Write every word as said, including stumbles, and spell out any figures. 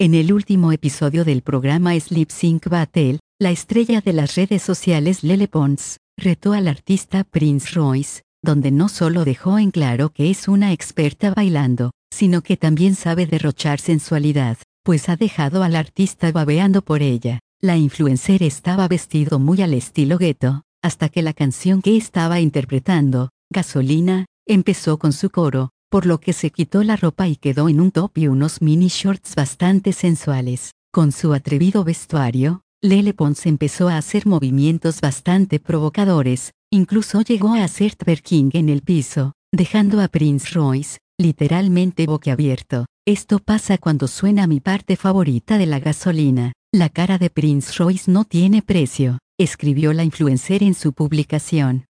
En el último episodio del programa Sleep Sync Battle, la estrella de las redes sociales Lele Pons retó al artista Prince Royce, donde no solo dejó en claro que es una experta bailando, sino que también sabe derrochar sensualidad, pues ha dejado al artista babeando por ella. La influencer estaba vestido muy al estilo gueto, hasta que la canción que estaba interpretando, Gasolina, empezó con su coro, por lo que se quitó la ropa y quedó en un top y unos mini shorts bastante sensuales. Con su atrevido vestuario, Lele Pons empezó a hacer movimientos bastante provocadores, incluso llegó a hacer twerking en el piso, dejando a Prince Royce, literalmente boquiabierto. Esto pasa cuando suena mi parte favorita de la gasolina. La cara de Prince Royce no tiene precio, escribió la influencer en su publicación.